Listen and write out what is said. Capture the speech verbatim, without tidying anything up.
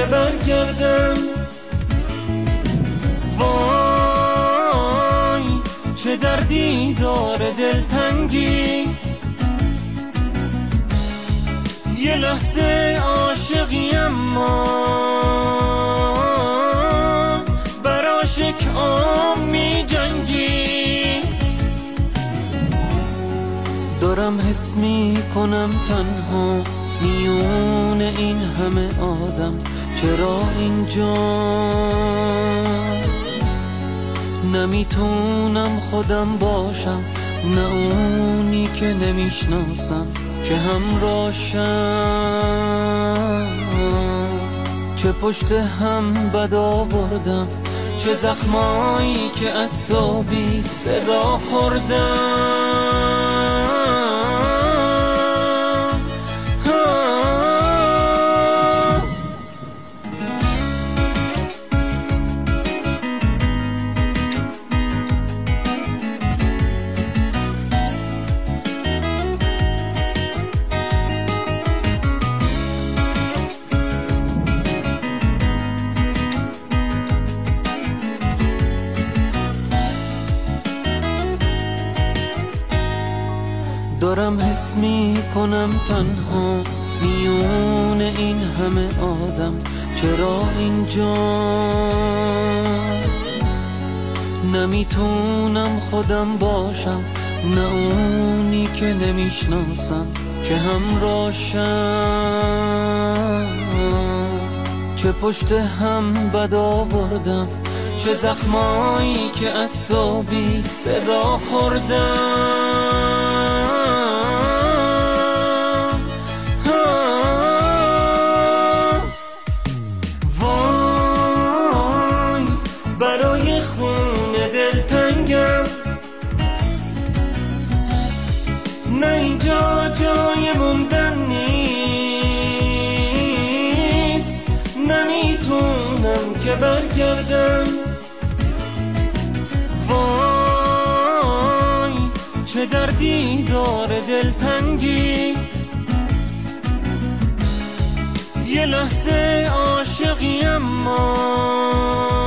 برگردم. وای چه دردی داره دلتنگی، یه لحظه عاشقی اما بر عاشق عام می جنگی. دارم حس می کنم تنها میون این همه آدم، چرا اینجا نمیتونم خودم باشم، نه اونی که نمیشناسم که همراشم. چه پشت هم بد آوردم، چه زخمایی که از تو بی صدا خوردم. دارم حس می کنم تنها میون این همه آدم، چرا اینجا نمیتونم خودم باشم، نه اونی که نمیشناسم که همراشم. چه پشت هم بد آوردم، چه زخمایی که از تو بی صدا خوردم. وای برای خون دلتنگم، نه اینجا جای موندن نیست، نمیتونم که برگردم. وای چه دردی داره دلتنگی، یه لحظه عاشقی اما